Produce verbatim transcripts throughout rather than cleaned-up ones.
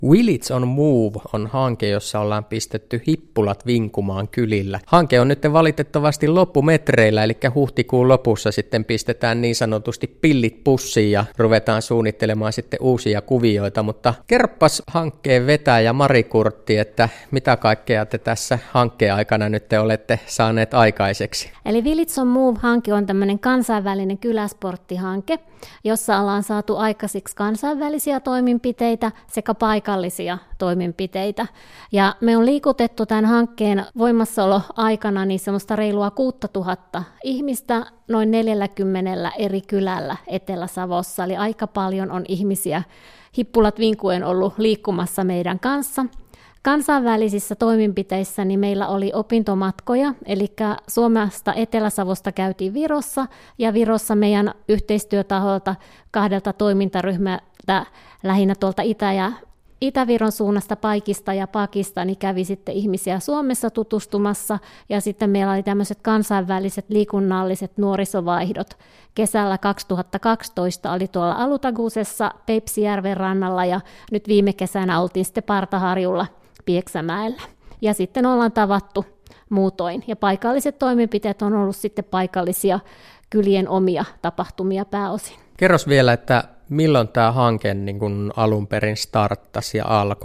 Village on Move on hanke, jossa ollaan pistetty hippulat vinkumaan kylillä. Hanke on nyt valitettavasti loppumetreillä, eli huhtikuun lopussa sitten pistetään niin sanotusti pillit pussiin ja ruvetaan suunnittelemaan sitten uusia kuvioita, mutta kerroppas hankkeen vetäjä Mari Kurtti, että mitä kaikkea te tässä hankkeen aikana nyt te olette saaneet aikaiseksi? Eli Village on Move-hanke on tämmöinen kansainvälinen kyläsporttihanke, jossa ollaan saatu aikaisiksi kansainvälisiä toimenpiteitä sekä paikallisia toimenpiteitä. Ja me on liikutettu tämän hankkeen voimassaoloaikana niin semmoista reilua kuusituhatta ihmistä noin neljälläkymmenellä eri kylällä Etelä-Savossa. Eli aika paljon on ihmisiä hippulat vinkuen ollut liikkumassa meidän kanssa. Kansainvälisissä toimenpiteissä niin meillä oli opintomatkoja, eli Suomesta Etelä-Savosta käytiin Virossa, ja Virossa meidän yhteistyötaholta kahdelta toimintaryhmältä, lähinnä tuolta Itä- ja Itä-Viron suunnasta Paikista ja Pakista, niin kävi sitten ihmisiä Suomessa tutustumassa, ja sitten meillä oli tämmöiset kansainväliset liikunnalliset nuorisovaihdot. Kesällä kaksituhattakaksitoista oli tuolla Alutagusessa Peipsijärven rannalla, ja nyt viime kesänä oltiin sitten Partaharjulla Pieksämäellä. Ja sitten ollaan tavattu muutoin, ja paikalliset toimenpiteet on ollut sitten paikallisia kylien omia tapahtumia pääosin. Kerros vielä, että milloin tämä hanke niin kun alun perin starttasi ja alkoi?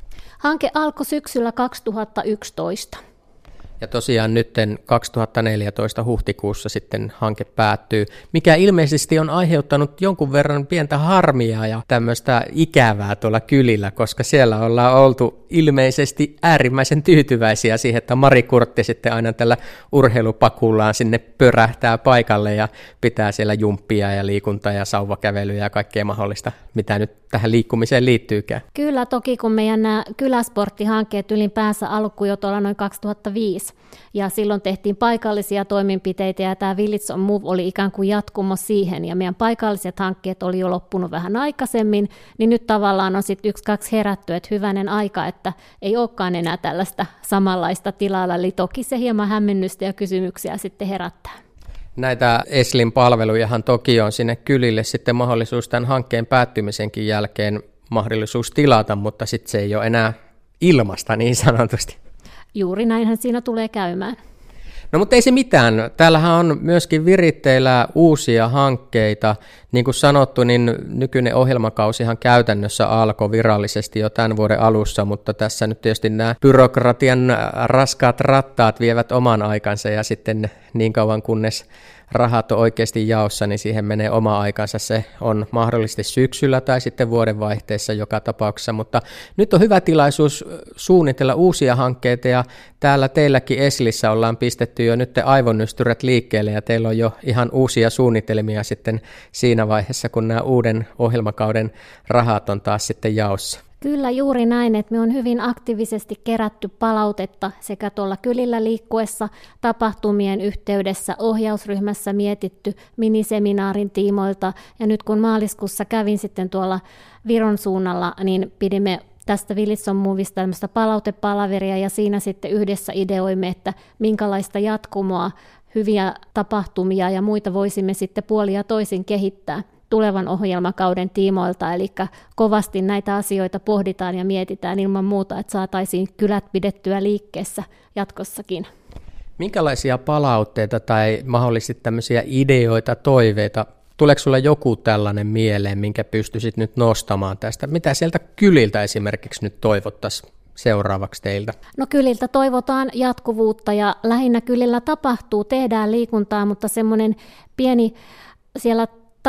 Hanke alkoi syksyllä kaksituhattayksitoista. Ja tosiaan nyt kaksituhattaneljätoista huhtikuussa sitten hanke päättyy, mikä ilmeisesti on aiheuttanut jonkun verran pientä harmia ja tämmöistä ikävää tuolla kylillä, koska siellä ollaan oltu ilmeisesti äärimmäisen tyytyväisiä siihen, että Mari Kurtti sitten aina tällä urheilupakullaan sinne pörähtää paikalle ja pitää siellä jumppia ja liikuntaa ja sauvakävelyä ja kaikkea mahdollista, mitä nyt tähän liikkumiseen liittyykään. Kyllä, toki kun meidän nämä kyläsporttihankkeet ylipäänsä alkui jo tuolla noin kaksituhattaviisi, ja silloin tehtiin paikallisia toimenpiteitä, ja tämä Village on Move oli ikään kuin jatkumo siihen, ja meidän paikalliset hankkeet oli jo loppunut vähän aikaisemmin, niin nyt tavallaan on sitten yksi, kaksi herätty, että hyvänen aika, että ei olekaan enää tällaista samanlaista tilalla, eli toki se hieman hämmennystä ja kysymyksiä sitten herättää. Näitä Eslin palvelujahan toki on sinne kylille sitten mahdollisuus tämän hankkeen päättymisenkin jälkeen mahdollisuus tilata, mutta sitten se ei ole enää ilmasta niin sanotusti. Juuri näinhän siinä tulee käymään. No mutta ei se mitään. Täällähän on myöskin viritteillä uusia hankkeita. Niin kuin sanottu, niin nykyinen ohjelmakausihan käytännössä alkoi virallisesti jo tämän vuoden alussa, mutta tässä nyt tietysti nämä byrokratian raskaat rattaat vievät oman aikansa ja sitten niin kauan kunnes rahat on oikeasti jaossa, niin siihen menee oma aikansa. Se on mahdollisesti syksyllä tai sitten vuodenvaihteessa joka tapauksessa, mutta nyt on hyvä tilaisuus suunnitella uusia hankkeita ja täällä teilläkin Eslissä ollaan pistetty jo nyt aivonystyrät liikkeelle ja teillä on jo ihan uusia suunnitelmia sitten siinä vaiheessa, kun nämä uuden ohjelmakauden rahat on taas sitten jaossa. Kyllä juuri näin, että me on hyvin aktiivisesti kerätty palautetta sekä tuolla kylillä liikkuessa, tapahtumien yhteydessä, ohjausryhmässä mietitty miniseminaarin tiimoilta, ja nyt kun maaliskuussa kävin sitten tuolla Viron suunnalla, niin pidimme tästä Village on Movesta tämmöistä palautepalaveria, ja siinä sitten yhdessä ideoimme, että minkälaista jatkumoa, hyviä tapahtumia ja muita voisimme sitten puolin ja toisin kehittää tulevan ohjelmakauden tiimoilta, eli kovasti näitä asioita pohditaan ja mietitään ilman muuta, että saataisiin kylät pidettyä liikkeessä jatkossakin. Minkälaisia palautteita tai mahdollisesti tämmöisiä ideoita, toiveita, tuleeko sulla joku tällainen mieleen, minkä pystyisit nyt nostamaan tästä? Mitä sieltä kyliltä esimerkiksi nyt toivottaisiin seuraavaksi teiltä? No kyliltä toivotaan jatkuvuutta ja lähinnä kylillä tapahtuu, tehdään liikuntaa, mutta semmoinen pieni siellä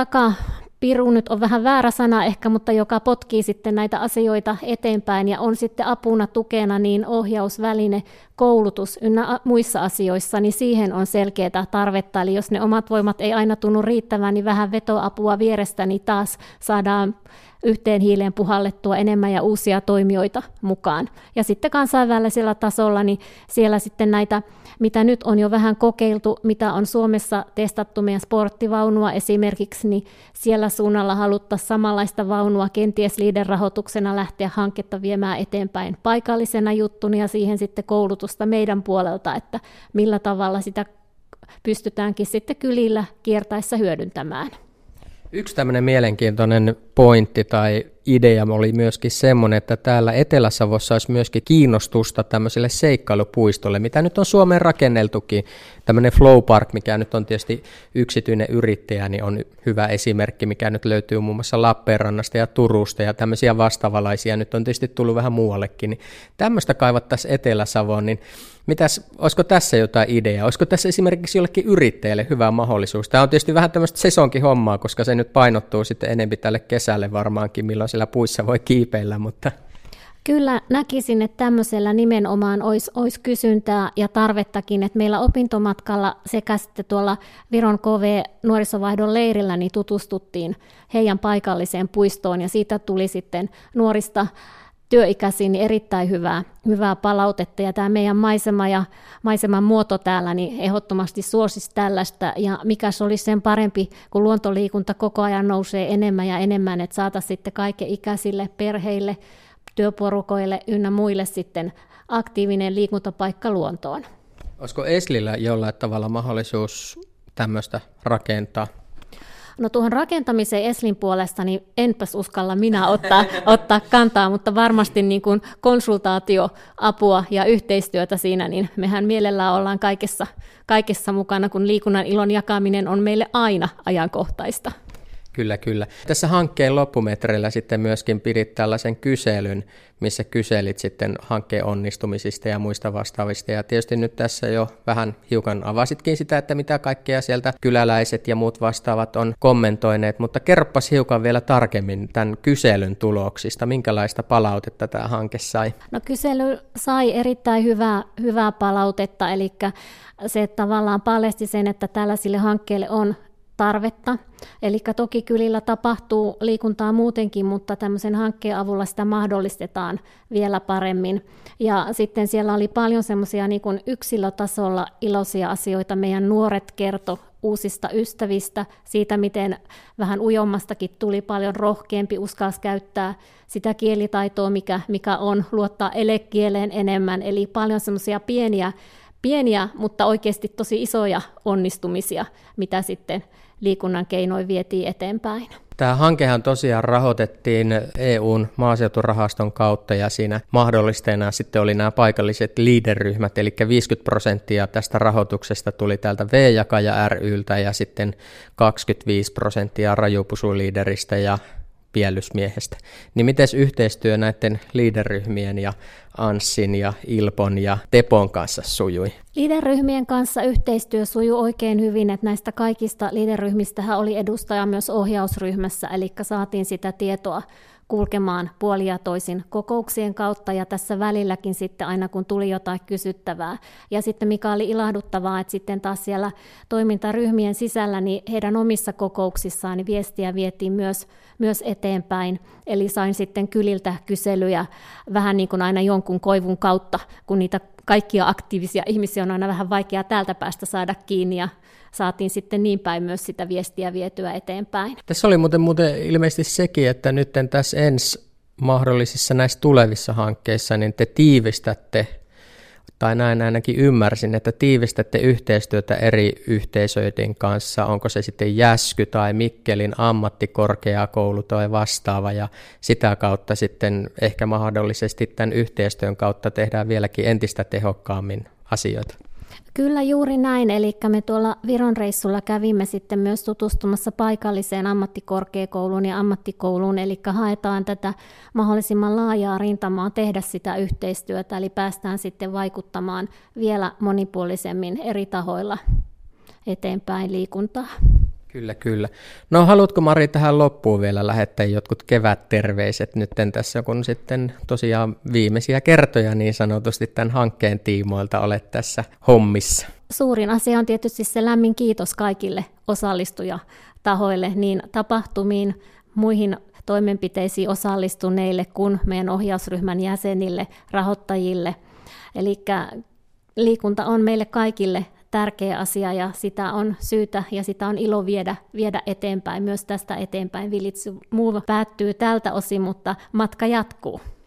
takapiru nyt on vähän väärä sana ehkä, mutta joka potkii sitten näitä asioita eteenpäin ja on sitten apuna, tukena, niin ohjausväline, koulutus ynnä muissa asioissa, niin siihen on selkeää tarvetta. Eli jos ne omat voimat ei aina tunnu riittävän, niin vähän vetoapua vierestä, niin taas saadaan yhteen hiileen puhallettua enemmän ja uusia toimijoita mukaan. Ja sitten kansainvälisellä tasolla, niin siellä sitten näitä, mitä nyt on jo vähän kokeiltu, mitä on Suomessa testattu meidän sporttivaunua esimerkiksi, niin siellä suunnalla haluttaisiin samanlaista vaunua kenties liiderahoituksena lähteä hanketta viemään eteenpäin paikallisena juttuna ja siihen sitten koulutusta meidän puolelta, että millä tavalla sitä pystytäänkin sitten kylillä kiertäessä hyödyntämään. Yksi tämmöinen mielenkiintoinen pointti tai idea oli myöskin semmoinen, että täällä Etelä-Savossa olisi myöskin kiinnostusta tämmöiselle seikkailupuistolle, mitä nyt on Suomeen rakenneltukin. Tämmöinen Flow Park, mikä nyt on tietysti yksityinen yrittäjä, niin on hyvä esimerkki, mikä nyt löytyy muun muassa Lappeenrannasta ja Turusta, ja tämmöisiä vastaavanlaisia nyt on tietysti tullut vähän muuallekin. Niin tämmöistä kaivattaisiin Etelä-Savoon, niin mitäs, olisiko tässä jotain ideaa? Olisiko tässä esimerkiksi jollekin yrittäjälle hyvä mahdollisuus? Tämä on tietysti vähän tämmöistä sesonkin hommaa, koska se nyt painottuu sitten enemmän tälle kesälle varmaankin, milloin siellä puissa voi kiipeillä, mutta... Kyllä näkisin, että tämmöisellä nimenomaan olisi, olisi kysyntää ja tarvettakin, että meillä opintomatkalla sekä sitten tuolla Viron K V-nuorisovaihdon leirillä niin tutustuttiin heidän paikalliseen puistoon ja siitä tuli sitten nuorista työikäisiin niin erittäin hyvää, hyvää palautetta ja tämä meidän maisema ja maiseman muoto täällä niin ehdottomasti suosisi tällaista ja mikä se olisi sen parempi, kun luontoliikunta koko ajan nousee enemmän ja enemmän, että saataisiin sitten kaiken ikäisille perheille, työporukoille ynnä muille sitten aktiivinen liikuntapaikka luontoon. Olisiko Eslillä jollain tavalla mahdollisuus tämmöistä rakentaa? No tuohon rakentamiseen Eslin puolesta niin enpäs uskalla minä ottaa, ottaa kantaa, mutta varmasti niin kuin konsultaatioapua ja yhteistyötä siinä, niin mehän mielellään ollaan kaikessa, kaikessa mukana, kun liikunnan ilon jakaminen on meille aina ajankohtaista. Kyllä, kyllä. Tässä hankkeen loppumetreillä sitten myöskin pidit tällaisen kyselyn, missä kyselit sitten hankkeen onnistumisista ja muista vastaavista. Ja tietysti nyt tässä jo vähän hiukan avasitkin sitä, että mitä kaikkea sieltä kyläläiset ja muut vastaavat on kommentoineet, mutta kerropas hiukan vielä tarkemmin tämän kyselyn tuloksista. Minkälaista palautetta tämä hanke sai? No kysely sai erittäin hyvää, hyvää palautetta, eli se tavallaan paljasti sen, että tällaisille hankkeille on tarvetta. Eli toki kylillä tapahtuu liikuntaa muutenkin, mutta tämmöisen hankkeen avulla sitä mahdollistetaan vielä paremmin. Ja sitten siellä oli paljon semmoisia niin kuin yksilötasolla iloisia asioita. Meidän nuoret kertoi uusista ystävistä, siitä miten vähän ujommastakin tuli paljon rohkeampi, uskalsi käyttää sitä kielitaitoa, mikä, mikä on, luottaa elekieleen enemmän. Eli paljon semmoisia pieniä, pieniä, mutta oikeasti tosi isoja onnistumisia, mitä sitten liikunnan keinoin vietiin eteenpäin. Tämä hankehan tosiaan rahoitettiin E U:n maaseuturahaston kautta ja siinä mahdollisteena sitten oli nämä paikalliset leader-ryhmät, eli viisikymmentä prosenttia tästä rahoituksesta tuli täältä V-jakaja ry:ltä ja sitten kaksikymmentäviisi prosenttia rajupusuliideristä ja piellysmiehestä. Niin miten yhteistyö näiden leader-ryhmien ja Anssin ja Ilpon ja Tepon kanssa sujui? Leader-ryhmien kanssa yhteistyö sujui oikein hyvin, että näistä kaikista leader-ryhmistähän oli edustaja myös ohjausryhmässä, eli saatiin sitä tietoa kulkemaan puolin ja toisin kokouksien kautta ja tässä välilläkin sitten aina kun tuli jotain kysyttävää. Ja sitten mikä oli ilahduttavaa, että sitten taas siellä toimintaryhmien sisällä niin heidän omissa kokouksissaan niin viestiä vietiin myös, myös eteenpäin. Eli sain sitten kyliltä kyselyjä vähän niin kuin aina jonkun koivun kautta, kun niitä kaikkia aktiivisia ihmisiä on aina vähän vaikea täältä päästä saada kiinni ja saatiin sitten niin päin myös sitä viestiä vietyä eteenpäin. Tässä oli muuten, muuten ilmeisesti sekin, että nyt tässä ensi mahdollisissa näissä tulevissa hankkeissa, niin te tiivistätte, tai näin ainakin ymmärsin, että tiivistätte yhteistyötä eri yhteisöiden kanssa, onko se sitten Jäsky tai Mikkelin ammattikorkeakoulu tai vastaava, ja sitä kautta sitten ehkä mahdollisesti tämän yhteistyön kautta tehdään vieläkin entistä tehokkaammin asioita. Kyllä juuri näin, eli me tuolla Viron reissulla kävimme sitten myös tutustumassa paikalliseen ammattikorkeakouluun ja ammattikouluun, eli haetaan tätä mahdollisimman laajaa rintamaa tehdä sitä yhteistyötä, eli päästään sitten vaikuttamaan vielä monipuolisemmin eri tahoilla eteenpäin liikuntaa. Kyllä, kyllä. No haluatko Mari tähän loppuun vielä lähettää jotkut kevätterveiset nyt tässä, kun sitten tosiaan viimeisiä kertoja niin sanotusti tämän hankkeen tiimoilta olet tässä hommissa? Suurin asia on tietysti se lämmin kiitos kaikille osallistujatahoille, niin tapahtumiin, muihin toimenpiteisiin osallistuneille kuin meidän ohjausryhmän jäsenille, rahoittajille. Eli liikunta on meille kaikille tärkeä asia ja sitä on syytä ja sitä on ilo viedä, viedä eteenpäin. Myös tästä eteenpäin Village Move päättyy tältä osin, mutta matka jatkuu.